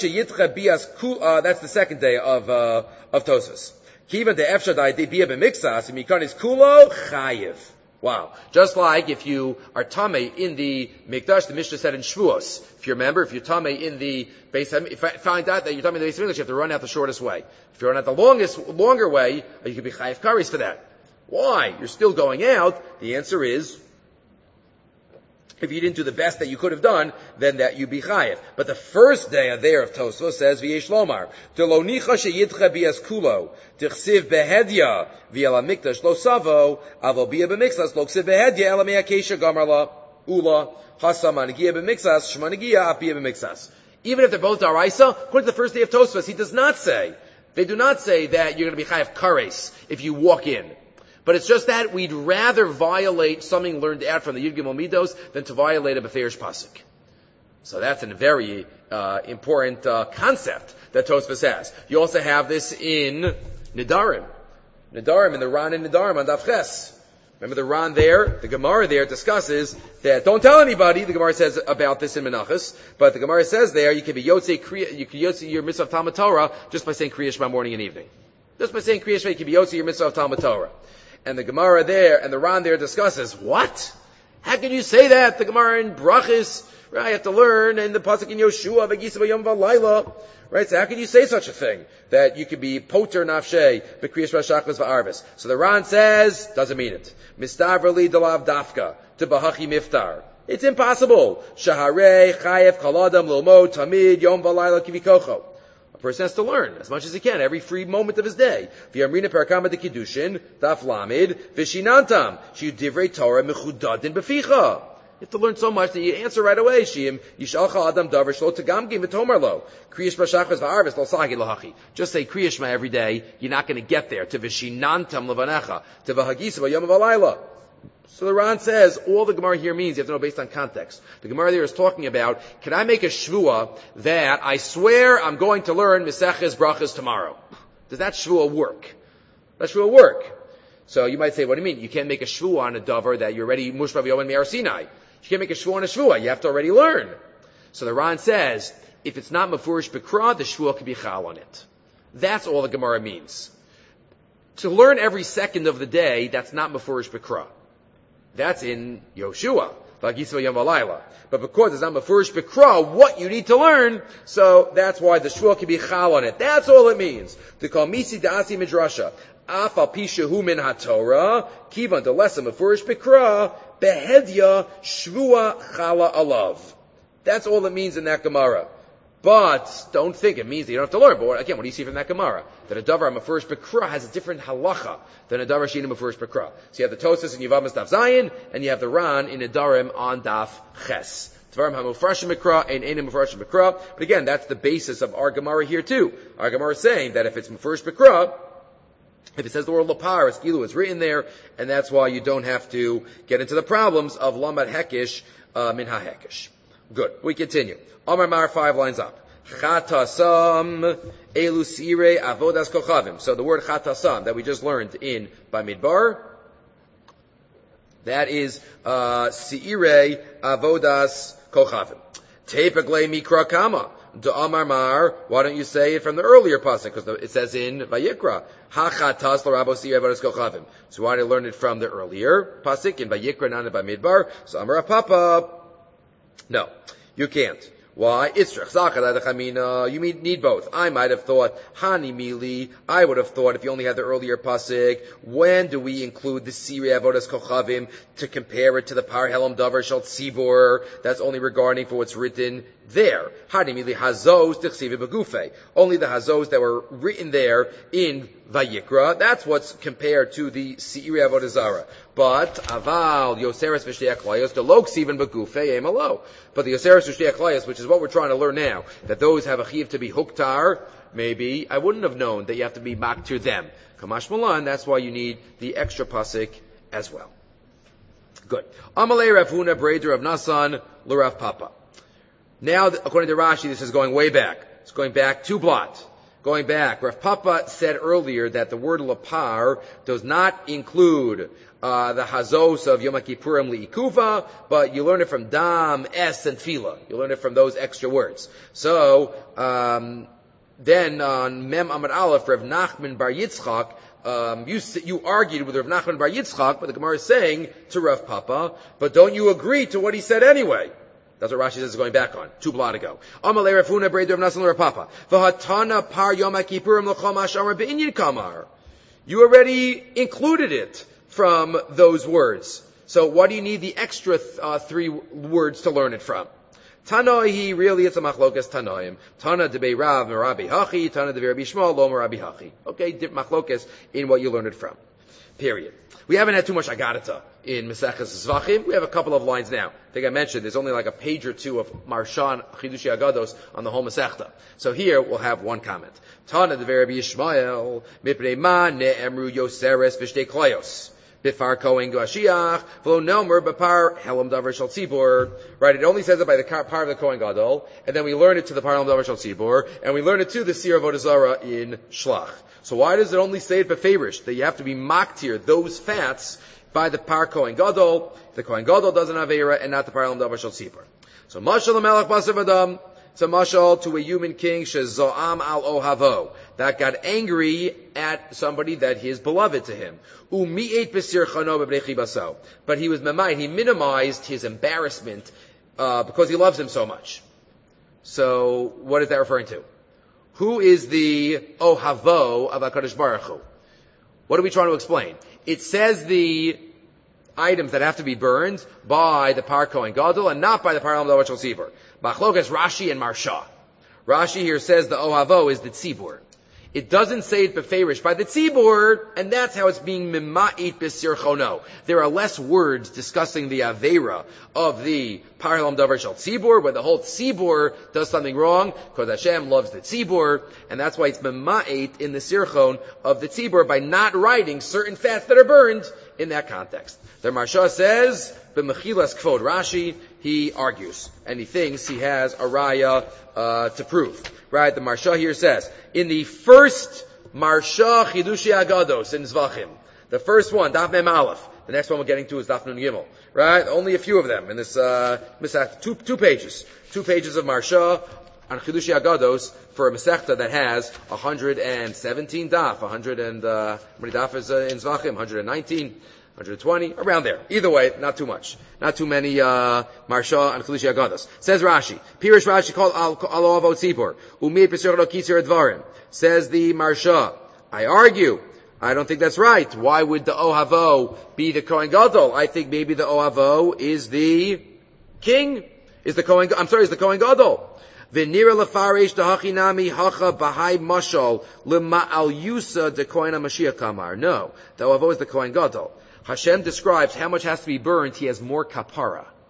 that's the second day of uh, of Tosfos. Kivan de efshadai de bia b'mixas imikanis kulo chayiv. Wow! Just like if you are tamei in the mikdash, the Mishnah said in Shavuos. If you remember, if you're tamei in the base, if I find out that you're tamei in the base of English, you have to run out the shortest way. If you run out the longest, longer way, you could be chayiv kares for that. Why? You're still going out. The answer is, if you didn't do the best that you could have done, then that you be chayiv. But the first day there of Tosfos says, V'yesh lomar, D'lo nicha sheyidcha bias kulo, T'chsiv behedya, V'yela mikdash lo savo, Avo bia b'mixas, Lo ksiv behedya, Ela me'akesha gamarla, Ula, Hasa manigia b'mixas, Shmanigia apia b'mixas. Even if they're both daraisa, according to the first day of Tosfos, he does not say, they do not say that you're going to be chayiv kares if you walk in. But it's just that we'd rather violate something learned out from the Yud Gimel Midos than to violate a Beferish Pasuk. So that's a very uh, important uh, concept that Tosfos has. You also have this in Nidarim. Nidarim, in the Ran in Nidarim on Daf Ches. Remember the Ran there? The Gemara there discusses that, don't tell anybody, the Gemara says about this in Menachos, but the Gemara says there, you can be Yotzei, you can Yotzei your mitzvah of Talmud Torah just by saying Kriya Shema morning and evening. Just by saying Kriya Shema, you can be Yotzei your mitzvah of Talmud Torah. And the Gemara there, and the Ran there discusses, what? How can you say that? The Gemara in Brachis, right, you have to learn, and the Pasuk in Yoshua, V'gisa v'yom v'layla, right, so how can you say such a thing? That you could be poter nafshe, b'kriyas v'shachmas v'arvis. So the Ran says, doesn't mean it. Mistavra li dalav dafka, to bahachi miftar. It's impossible. Shaharei, chayev, kaladam, lilmo, tamid, yom v'layla, kivikocho. A person has to learn as much as he can every free moment of his day. V'yamrina parakama de kiddushin daf lamid v'shinantam shiu divrei Torah mechudadin beficha. You have to learn so much that you answer right away. Shim yishalcha adam davar shlo tagamgim v'tomar lo kriyish b'shachas v'arvis lo sagi lohachi. Just say kriyish ma every day. You're not going to get there to v'shinantam levanecha to v'hagisa v'yom v'alayla. So the Ran says, all the Gemara here means, you have to know based on context. The Gemara there is talking about, can I make a shvua that I swear I'm going to learn Meseches Brachas tomorrow? Does that shvua work? Does that shvua work? So you might say, what do you mean? You can't make a shvua on a davar that you're already mushba v'yomen me'ar Sinai. You can't make a shvua on a shvua. You have to already learn. So the Ran says, if it's not mafurish b'kra, the shvua can be chal on it. That's all the Gemara means. To learn every second of the day, that's not mafurish b'kra. That's in Yoshua, but because it's not mafurish b'kra, what you need to learn, so that's why the shvua can be chal on it. That's all it means. To call misi da'asi midrasha, af al pi shehu min haTorah, kivan to lesa mafurish b'kra, behedya shvua chala alav. That's all it means in that Gemara. But don't think it means that you don't have to learn. But again, what do you see from that Gemara? That a davar mafurish b'kra has a different halacha than a davar sheina mafurish b'kra. So you have the Tosfos in Yavamas Daf Zayin, and you have the Ran in Nidarim on Daf Ches. Tvarim hamufrashim mikra and enim mufrashim mikra. But again, that's the basis of our Gemara here too. Our Gemara is saying that if it's mufresh mikra, if it says the word lapar, it's gilu is written there, and that's why you don't have to get into the problems of lamad hekish uh, min ha-hekish. Good. We continue. Amar Mar, five lines up. Chatasam elusire avodas kochavim. So the word chatasam that we just learned in Bamidbar, that is uh, Seire Avodas Kochavim. Tepegle Mikra Kama. To Amar Mar, why don't you say it from the earlier pasuk? Because it says in Vayikra, Hachatas l'Rabo Seire Avodas Kochavim. So why did I learn it from the earlier pasuk in Vayikra, not in Bamidbar? So Amar Papa, no, you can't. Why? You need both. I might have thought, Hani Mili, I would have thought if you only had the earlier pasuk, when do we include the Siri Avodas Kochavim to compare it to the Par Helam Davar Shal Tzibor? That's only regarding for what's written there. Hani Mili Hazos Tichsivi Begufe. Only the Hazos that were written there in Vayikra, that's what's compared to the Siri Avodah Zara. But Aval Yoseres V'Shtei Aklayos Delok Sivan Begufe Emalo. But the Yoseres V'Shtei Aklayos, which is what we're trying to learn now, that those have a chiv to be huktar, maybe I wouldn't have known that you have to be maktir them. Kamash Malan, that's why you need the extra pasuk as well. Good. Amalei Rav Huna Breder of Nasan L'Rav Papa. Now, according to Rashi, this is going way back. It's going back two blot. Going back, Rav Papa said earlier that the word lapar does not include uh, the hazos of Yom Kippurim li'ikuva, but you learn it from dam, es, and tefillah. You learn it from those extra words. So, um, then on Mem Amud Aleph, Rav Nachman Bar Yitzchak, um, you, you argued with Rav Nachman Bar Yitzchak, but the Gemara is saying to Rav Papa, but don't you agree to what he said anyway? That's what Rashi says is going back on, two blot ago. Amalei Rav Huna Breder of Nasan Rav Papa. V'hatana par Yom Kippurim l'chol ma'ashamar be'inyan kamar. You already included it from those words. So what do you need the extra th- uh, three words to learn it from? Tanoi, really it's a machlokas tanoim. Tana debei Rav Merabi Hachi, Tana debei Rabbi Shmuel lo Merabi Hachi. Okay, machlokas in what you learned it from. Period. We haven't had too much agarata in Maseches Zvachim. We have a couple of lines now. I think I mentioned there's only like a page or two of Marshan Chidushi Agados on the whole Masechta. So here we'll have one comment. Tana de Rabbi Yishmael mipnei ma ne'emru Yoseres v'shtei klayos bifar kohen gashiach v'lo nomer b'par helam davar shal tzibor. Right? It only says it by the part of the Kohen Gadol, and then we learn it to the par helam davar shal tzibor, and we learn it to the Sir Avodah Zarah in Shlach. So why does it only say it befavorish? That you have to be maktir those fats by the par Kohen Gadol. The Kohen Gadol doesn't have Eira and not the par Elam Davar Shal Tzibor. So mashal melech basav adam. It's a mashal to a human king shezoam al ohavo that got angry at somebody that is beloved to him. Umi'et besir chano b'bnei baso. But he was memai. He minimized his embarrassment uh, because he loves him so much. So what is that referring to? Who is the Ohavo of HaKadosh Baruch Hu? What are we trying to explain? It says the items that have to be burned by the Par Kohen Gadol and not by the Par Elam Davar Shal Tzibor. Machlokas Rashi and Marsha. Rashi here says the Ohavo is the Tzibor. It doesn't say it beferish by the tzibur, and that's how it's being mima'it b'sir chono. There are less words discussing the avera of the parlam davar shel tzibur, where the whole tzibur does something wrong, because Hashem loves the tzibur, and that's why it's mima'it in the sirchon of the tzibur by not writing certain fats that are burned in that context. The Marsha says, b'mechilas kvod Rashi, he argues, and he thinks he has a raya uh, to prove. Right, the Marsha here says, in the first Marsha Chidushi Agados in Zvachim, the first one, Daf Mem Aleph, the next one we're getting to is Daf Nun Gimel, right? Only a few of them in this, uh, two, two pages, two pages of Marsha on Chidushi Agados for a Masechta that has one hundred seventeen daf, one hundred and, uh, how many daf is uh, in Zvachim? one hundred nineteen, one hundred twenty, around there. Either way, not too much. Not too many, uh, Marsha and Chidushi Agados. Says Rashi, Pirish Rashi called Alo Avot Tzibor, Umid Pesur Lo Kisir Advarim. Says the Marsha, I argue, I don't think that's right. Why would the Ohavo be the Kohen Gadol? I think maybe the Ohavo is the king, is the Kohen, I'm sorry, is the Kohen Gadol. V'nira lefaresh dehachinami hacha b'hai mashal l'ma'al yusa de Kohen HaMashiach kamar. No, the Ohavo is the Kohen Gadol. Hashem describes how much has to be burned. He has more kapara.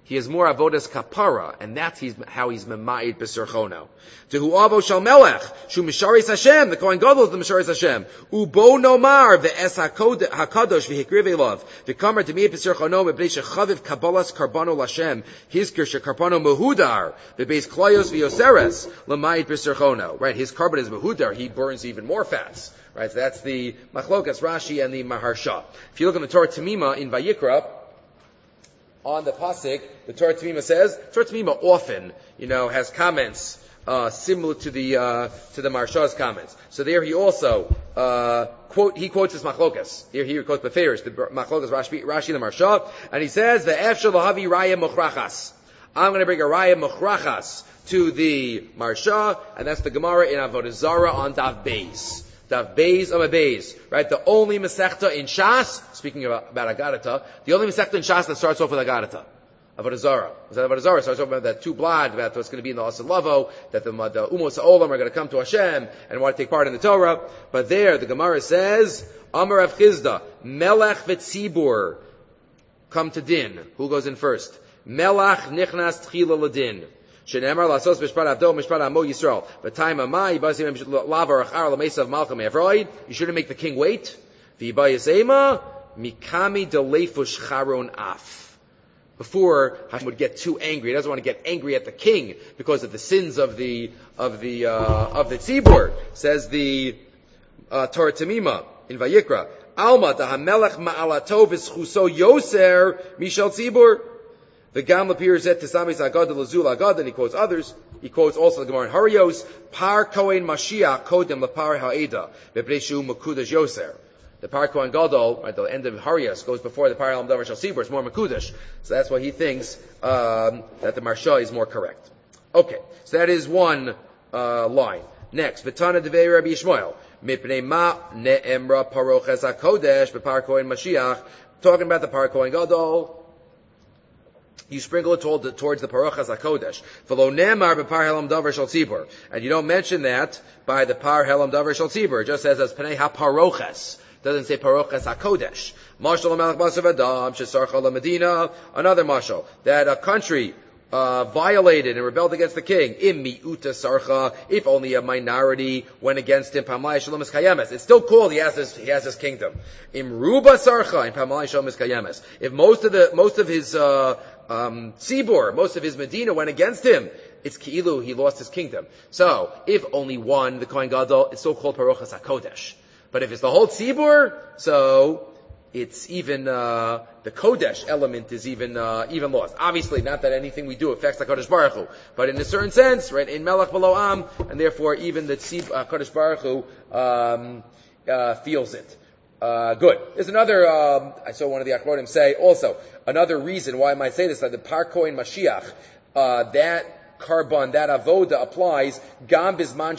He has more avodas kapara, and that's he's, how he's mema'id b'sirchono. Tehu avo shal melech, shu misharis Hashem, the Kohen Gadol is the misharis Hashem. Ubo nomar ve'es hakadosh v'hikriv elav, v'kamar demiyat b'sirchono v'bnei shechaviv kabbalas karbano l'Hashem, hizkir shekarbano mehudar, v'beis klayos v'yoseres, l'ma'id b'sirchono. Right, his carbon is mehudar, he burns even more fats. Right, so that's the Machlokas Rashi and the Maharsha. If you look in the Torah Tamima in Vayikra, on the pasuk, the Torah Tamima says, Torah Tamima often, you know, has comments uh, similar to the uh, to the Maharsha's comments. So there he also uh, quote he quotes his Machlokas. Here he quotes Beferish, the Machlokas Rashi, Rashi and the Maharsha, and he says, "Ve'efshel lahavi raya mochrachas." I'm going to bring a raya mochrachas to the Maharsha, and that's the Gemara in Avodah Zarah on Dav Beis. Dav Beis of a Beis, right? The only Masechta in Shas, speaking about, about Agadata, the only Masechta in Shas that starts off with Agadata. Avodah Zarah. Avodah Zarah starts off with that two blood, about what's going to be in the Asal Lavo, that the, the Umos Ha'olam are going to come to Hashem and want to take part in the Torah. But there, the Gemara says, Amar Rav Chizda, Melech v'tzibur, come to din. Who goes in first? Melech nichnas tchila l'din. Shenemar lasos mishpat avdo mishpat amo Yisrael. V'tayim amai yibasim lavar achar l'mesav malcham evroid. You shouldn't make the king wait. V'yibayasema mikami delefush charon af. Before Hashem would get too angry, he doesn't want to get angry at the king because of the sins of the of the uh, of the tzibur. Says the uh, Torah Tamima in Vayikra. Alma dahamelech ma'alato v'schuso yoser mishal tzibur. The Gam appears at Tisamis Agad Lazul Agad, and he quotes others. He quotes also the Gemara in Harios, Par Kohen Mashiach Kodem Lapar Ha'eda, Bebreshu Makudash Yoser. The Par Kohen Gadol, at the end of Harios, goes before the Par Elam Davar Shal Sibur, it's more Makudash. So that's why he thinks um, that the Marsha is more correct. Okay, so that is one uh, line. Next, V'tana Devei Rabbi Yishmael, Mipnei Ma Ne'emra Paroches HaKodesh, Bepar Kohen Mashiach, talking about the Par Kohen Gadol, you sprinkle it toward, towards the Parochas HaKodesh. V'lo nemar b'par helam davar shel tzibur. And you don't mention that by the par helam davar shel tzibur. It just says as Pnei HaParoches. It doesn't say Parochas HaKodesh. Mashal HaMelech Basav Adam, Shesarcha LaMedina. Another mashal. That a country uh, violated and rebelled against the king. Im mi'uta sarcha. If only a minority went against him. Pamalai Shalom Kayemes. It's still called he has his, he has his kingdom. Im ruba sarcha. In Pamalai Shalom Kayemes. If most of the, most of his, uh, Um, Tzibur, most of his Medina went against him. It's Ki'ilu, he lost his kingdom. So, if only one, the Kohen Gadol, it's so called Parochas HaKodesh. But if it's the whole Tzibur, so, it's even, uh, the Kodesh element is even, uh, even lost. Obviously, not that anything we do affects the Kodesh Baruch Hu, but in a certain sense, right, in Melech Below Am, and therefore even the Tzib, uh, Kodesh Baruch Hu, um, uh, feels it. Uh, good. There's another, um, I saw one of the Achronim say also, another reason why I might say this, that the Par Kohen Mashiach, uh, that carbon, that avoda applies, gam bizman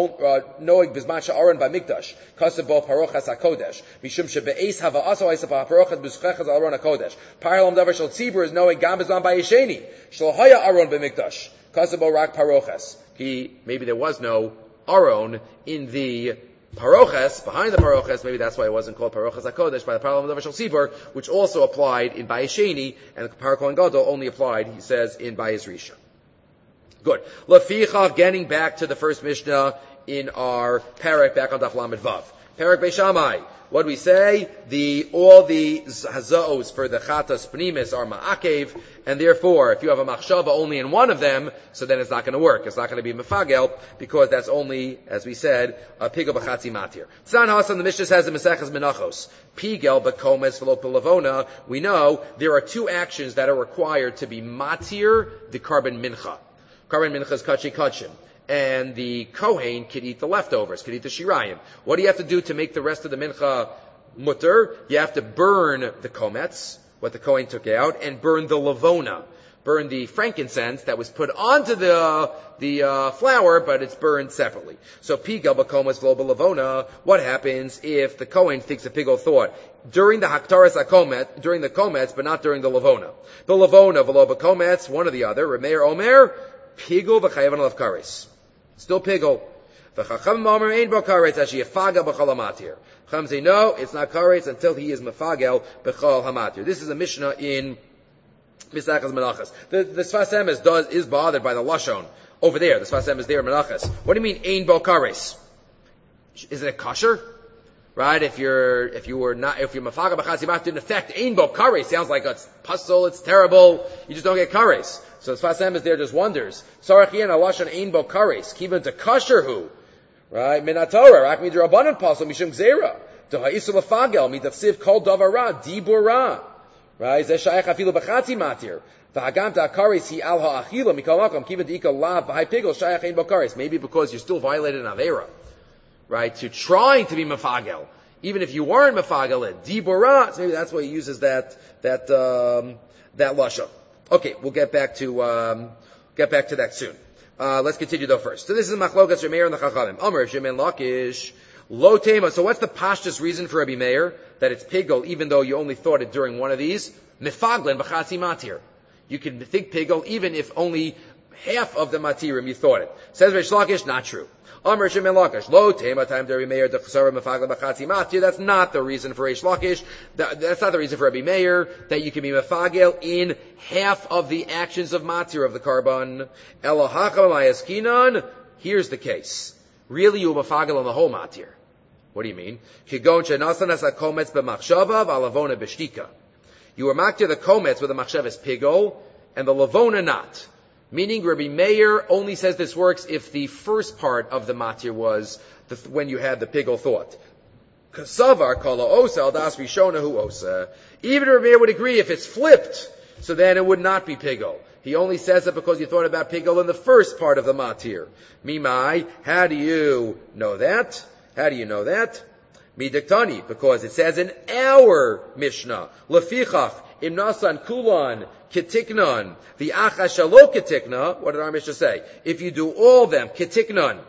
noig bizman sha'aron ba'mikdash, kasabo parochas hakodesh, mishum shebe'es hava aso aisapa parochas b'schechas aron hakodesh. Par halam davar shel tzibur is noig gam bizman ba'yesheni, shlo haya aron b'mikdash, kasabo rak parochas. He, maybe there was no aron in the Paroches, behind the Paroches, maybe that's why it wasn't called Paroches HaKodesh, by the Parallel of Shal Sibur, which also applied in Bayis Sheni, and the Par Kohen Gadol only applied, he says, in Bayis Risha. Good. Leficha, getting back to the first Mishnah in our Perek, back on Daf Lamed Vav. Perek Beishamai. What do we say? The, all the hazaos for the chatas pnimis are ma'akev, and therefore, if you have a machshava only in one of them, so then it's not going to work. It's not going to be mefagel, because that's only, as we said, a pigel b'chatzi matir. Tzan Hasan, the Mishnah says in Maseches Menachos, pigel b'komes v'lo pelavona, we know there are two actions that are required to be matir, the carbon mincha. Carbon mincha is kachi kachim. And the Kohen could eat the leftovers, could eat the shirayim. What do you have to do to make the rest of the mincha mutter? You have to burn the komets, what the Kohen took out, and burn the lavona. Burn the frankincense that was put onto the the uh, flour, but it's burned separately. So pigel b'komes v'lo b'lavona, what happens if the Kohen thinks a pigel thought? During the haktaras hakomet, during the komets, but not during the lavona. The lavona v'lo b'komets, one or the other, Remeir Omer, pigel v'chayavan alav kares. Still pigel. V'chacham omer ein bo karetz ashi yafaga b'chol hamatir. Chacham say no, it's not karetz until he is mefagel b'chol hamatir. This is a Mishnah in Misachas Menachas. The, the Sfas Emes does, is bothered by the Lashon. Over there, the Sfas Emes there, Menachas. What do you mean, Ein Bo Kares? Is it kosher? Right? If you're, if you were not, if you're Mafaga B'Chatzi Matir, in effect, Ein Bo Kares sounds like it's puzzle, it's terrible, you just don't get Kares. So the Sfas Emes there just wonders. Sarach Yen Lashon Ein Bo Kares. Kivan to kosher who? Right? Minatora, Rak Midra Rabbanan Pasal, Mishum Gzeira. Dohaisu Lefagel, Midafsiv Kol Davara, Dibura. Right? Zeh Shaykh Afilu B'Chatzi Matir. V'hagam ta'akaris hi al ha'achila mikol makom kivan d'ika lav v'hai pigel Shaykh Ein Bo Kares. Maybe because you're still violated an Avera. Right? To trying to be Mefagel. Even if you weren't Mefagel it. Dibura. So maybe that's why he uses that, that, um, that Lashon. Okay, we'll get back to, um, get back to that soon. Uh, let's continue though first. So this is Machlokas Remeir and the Chachamim. Amr Shemen Lakish. Lo tema. So what's the pashtus reason for Rabbi Meir that it's pigel, even though you only thought it during one of these? Mefaglen b'chatzi matir. You can think pigel even if only half of the matirim you thought it. Says Reish Lakish, not true. Amr Shemen Lakish. Lo tema time to Rabbi Meir dechasara mefaglen b'chatzi matir. That's not the reason for Reish Lakish. That, that's not the reason for Rabbi Meir that you can be mefagel in half of the actions of matir of the carbon. Elohacham ayaskinan. Here's the case. Really, you were mefagel on the whole matir. What do you mean? You were maktir the kometz with the machshavas pigol, and the lavona not. Meaning, Rabbi Meir only says this works if the first part of the matir was the, when you had the pigol thought. Kasavar kala osa al das rishona hu osa. Even Rabbi Meir would agree if it's flipped, so then it would not be pigol. He only says it because you thought about pigol in the first part of the matir. Mimai, how do you know that? How do you know that? Midiktani, because it says in our Mishnah, Lefichach, im nasan kulan, kitiknan, the acha shalo kitikna, what did our Mishnah say? If you do all them, kitiknan,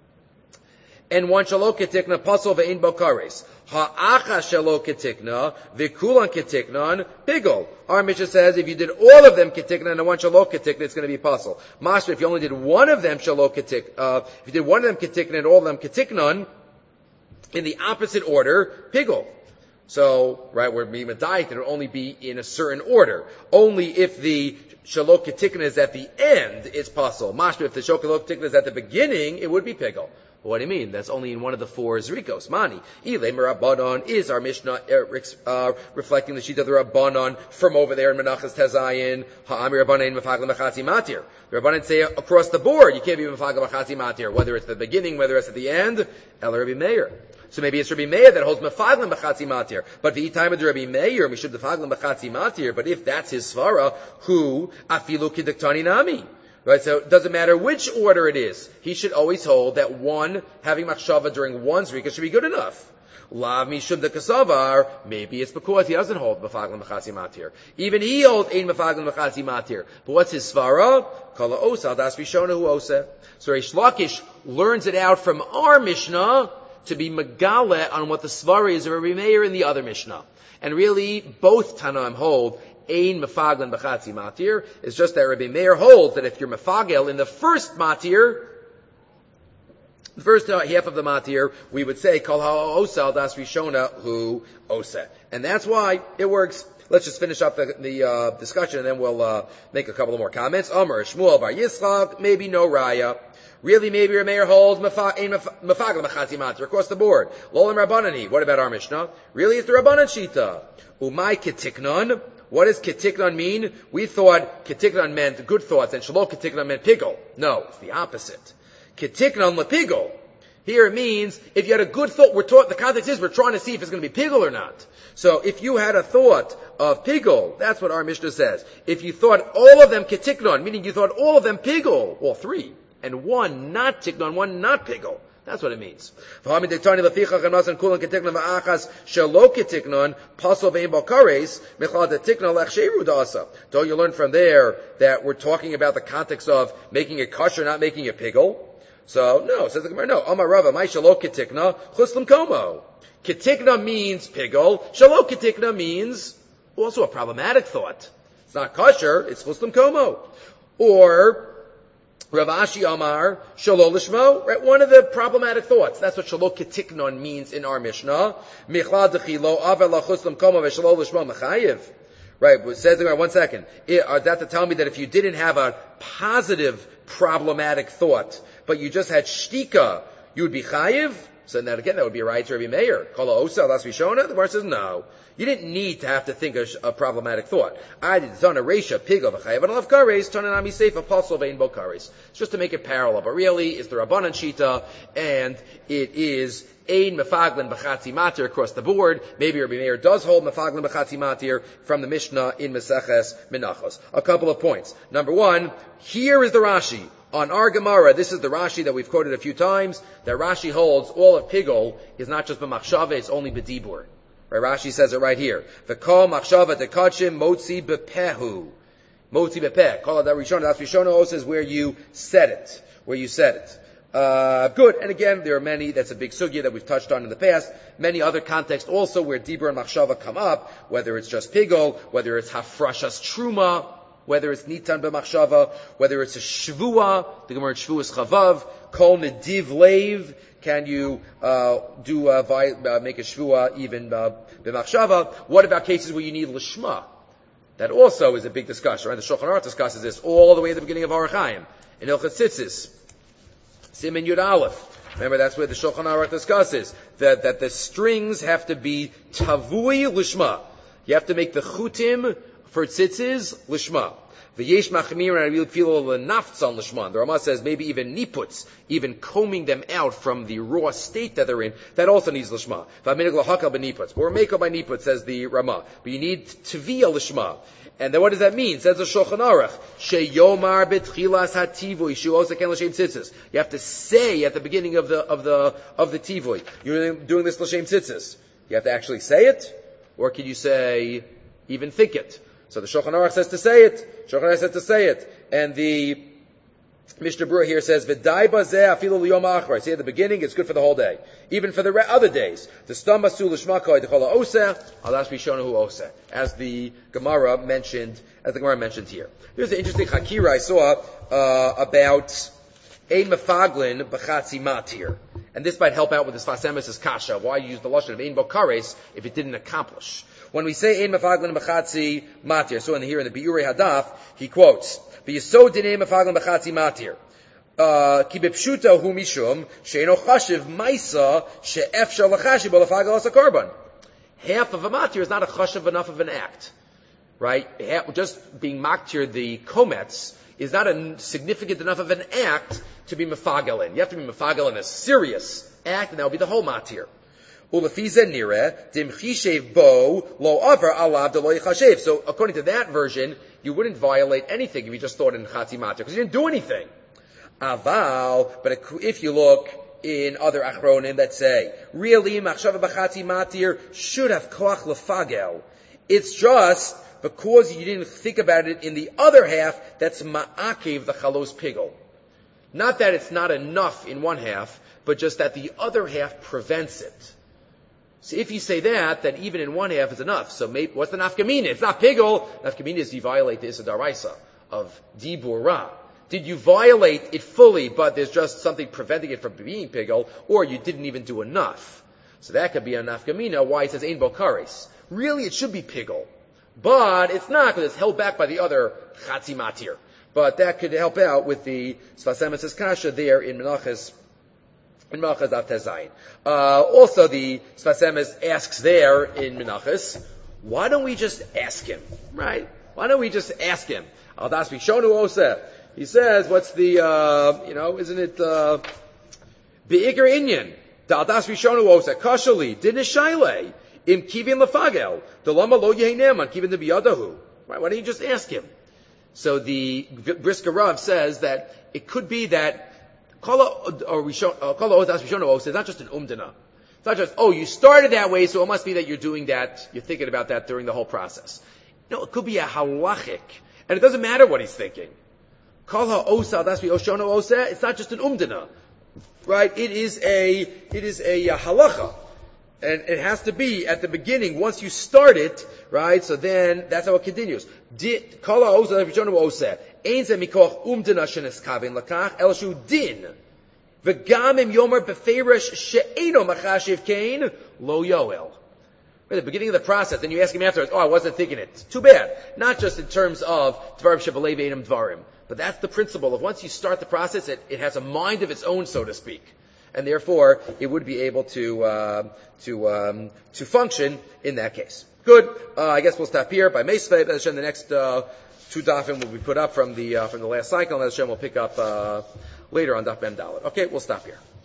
and one shalo kitikna, pasol ve'in bokares, ha'acha shalo kitikna, v'kulan kitiknan, pigol. Our Mishnah says if you did all of them kitikna and one shalo kitikna, it's going to be pasol. Master, if you only did one of them shalo kitik, uh, if you did one of them kitikna and all of them kitiknan, in the opposite order, pigol. So, right, where mimadayit, it will only be in a certain order. Only if the shalok ketikna is at the end, it's possible. Mashma, if the shalok ketikna is at the beginning, it would be pigol. What do you mean? That's only in one of the four zrikos. Mani. Ile Rabbanon is our Mishnah uh, reflecting the sheet of the Rabbanon from over there in Menachas Tezayin. Ha'ami Rabbanon mefagel mechatzi matir. The Rabbanon say across the board, you can't be mefagel mechatzi matir, whether it's at the beginning, whether it's at the end. El Rabbi Meir. So maybe it's Rabbi Meir that holds mefagel mechatzi matir. But the time of the Rabbi Meir, we should mefagel mechatzi matir. But if that's his svara, who afilu kidaktani nami. Right, so it doesn't matter which order it is. He should always hold that one, having machshava during one zrika should be good enough. Lav mishum de kasavar, maybe it's because he doesn't hold mefagel mechatzi matir. Even he holds ein mefagel mechatzi matir. But what's his svara? Kala osa, das rishona hu osa. So Reish Lakish learns it out from our Mishnah to be megale on what the svara is of Rabbi Meir in the other Mishnah. And really, both Tanaim hold ein mefagel b'chatzi matir. It's just that Rabbi Meir holds that if you're mefagel in the first matir, the first half of the matir, we would say kol ha'osa das rishona hu osa, and that's why it works. Let's just finish up the, the uh, discussion, and then we'll uh, make a couple of more comments. Amar Shmuel bar Yitzchak, maybe no raya. Really, maybe Rabbi Meir holds mefagel b'chatzi matir across the board. Lolam Rabbanani. What about our Mishnah? Really, it's the Rabbanan shita. Umay ketiknon. What does ketiknon mean? We thought ketiknon meant good thoughts, and shalom ketiknon meant pigol. No, it's the opposite. Ketiknon lepigol. Here it means if you had a good thought. We're taught the context is we're trying to see if it's going to be pigol or not. So if you had a thought of pigol, that's what our Mishnah says. If you thought all of them ketiknon, meaning you thought all of them pigol, all three, and one not tiknon, one not pigol. That's what it means. Don't you learn from there that we're talking about the context of making it kosher, not making it pigol? So, no, says the Gemara, no. Amar Rava, my shalo ketikna, chuslam komo. Ketikna means pigol. Shalo ketikna means also a problematic thought. It's not kosher, it's chuslam komo. Or, Rav Ashi Amar, Shalo Lishmo, right? One of the problematic thoughts. That's what Shalo Ketiknon means in our Mishnah. Michlad Dechilo, Avel Lachuslam Koma, Shalo Lishmo Mechayiv. Right, but it says, one second, it, are that to tell me that if you didn't have a positive problematic thought, but you just had shtika, you would be chayiv? So then again, that would be a right to Rabbi Meir. Kala osa las rishona? The Gemara says no. You didn't need to have to think of a problematic thought. I did zona reisha pigo v'chayev and kares tananami seifa pasol vein bo kares. It's just to make it parallel, but really it's the Rabbanan shita, and it is ein mefaglin b'chatzi matir across the board. Maybe Rabbi Meir does hold mefaglin b'chatzi matir from the Mishnah in Meseches Menachos. A couple of points. Number one, here is the Rashi. On our Gemara, this is the Rashi that we've quoted a few times, that Rashi holds all of Pigol is not just b'machshava, it's only b'dibur. Right, Rashi says it right here. V'kol machshava tekachim motzi bepehu. Motzi bepeh. Kol that Rishon, that's Rishon also is where you said it. Where you said it. Uh, good. And again, there are many, that's a big sugya that we've touched on in the past, many other contexts also where dibur and machshava come up, whether it's just Pigol, whether it's hafrashas truma, whether it's nitan b'machshava, whether it's a shvua, the Gemara shvuas chavav, kol nediv leiv, can you uh, do uh, vi- uh, make a shvua even uh, b'machshava? What about cases where you need lishma? That also is a big discussion. Right? The Shulchan Aruch discusses this all the way at the beginning of Orach Chaim in Hilchos Tzitzis, Siman Yud Aleph. Remember, that's where the Shulchan Aruch discusses that that the strings have to be tavui lishma. You have to make the chutim for tzitzis lishma. V'yesh machmir and filo lenaftz lishma. The Ramah says maybe even niputs, even combing them out from the raw state that they're in, that also needs lishma. V'aminig lahakal b'niputs, or meko by niputs, says the Ramah. But you need tvia lishma. And then what does that mean? Says the Shulchan Aruch, sheyomar betchilas hativui shuosa ken l'shem tzitzis. You have to say at the beginning of the of the of the tivui, you're doing this l'shem tzitzis. You have to actually say it, or can you say even think it? So the Shulchan Aruch says to say it. Shulchan Aruch says to say it. And the Mishnah Berurah here says, V'dai bazeh afilu liyom achar. See, at the beginning, it's good for the whole day. Even for the re- other days. The stam basu l'shmakoi d'chola oseh, alas rishonu hu oseh. As the Gemara mentioned, as the Gemara mentioned here. There's an interesting hakira I saw, uh, about ein mefaglin b'chatzi matir. And this might help out with the Sfas Emes' kasha. Why use the lashon of ein bo kares if it didn't accomplish? When we say ein mefaglin b'chatzi matir, so in the, here in the Biurei Hadaf, he quotes, "V'yisod dinei mefaglin b'chatzi matir, ki b'pshuta hu mishum she'eno chashiv ma'isa she'efshar l'chashiv bo l'fagel as a korban." Half of a matir is not a chashiv enough of an act, right? Half, just being maktir the komets is not a significant enough of an act to be mefagel in. You have to be mefagel in a serious act, and that would be the whole matir. So according to that version, you wouldn't violate anything if you just thought in Chatzi Matir, because you didn't do anything. Aval, but if you look in other Achronim that say, really, Machshava B'Chatzi Matir should have Koach Lefagel. It's just because you didn't think about it in the other half, that's Ma'akev the Chalos Pigel. Not that it's not enough in one half, but just that the other half prevents it. So if you say that, then even in one half is enough. So maybe, what's the nafkamina? It's not pigel. Nafkamina is you violate the Issa Daraisa of Dibur Ra. Did you violate it fully, but there's just something preventing it from being pigel, or you didn't even do enough? So that could be a nafkamina, why it says Ein Bo Kares. Really, it should be pigel. But it's not, because it's held back by the other Chatzi Matir. But that could help out with the Sfas Emes' kasha there in Menachos in Menachos Daf Tezayin. Uh, also, the Sfas Emes asks there in Menachos, why don't we just ask him, right? Why don't we just ask him? Al das Rishonu Oseh. He says, what's the, uh, you know, isn't it, uh, Be'ikar Inyan, Al das Rishonu Oseh, Kashali, Dinashayle, Im Kivin Lefagel, Delama Lo Yehineman, Kivin Biyadahu. Right? Why don't you just ask him? So the Brisker Rav says that it could be that Kala Odas Rishono is not just an umdana. It's not just, oh, you started that way, so it must be that you're doing that, you're thinking about that during the whole process. No, it could be a halachic. And it doesn't matter what he's thinking. Kala Osa Odas Rishono Osa, it's not just an umdana. Right? It is a, it is a uh, halacha. And it has to be at the beginning, once you start it, right? So then, that's how it continues. Kala Osa Rishono Osa. Ein ze mikoch umdana sheneskaven lakach el shu din v'gam im yomer beferish she'eno machashiv kain lo yoel. at the beginning of the process, then you ask him afterwards, oh, I wasn't thinking it. Too bad. Not just in terms of Dvarim Shebalev Einam Dvarim. But that's the principle of once you start the process, it, it has a mind of its own, so to speak. And therefore, it would be able to, uh, to, um, to function in that case. Good. Uh, I guess we'll stop here by Meisvei. The next, uh, two dafim will be put up from the, uh, from the last cycle, and Hashem will pick up, uh, later on Daf Mem Dalet. Okay, we'll stop here.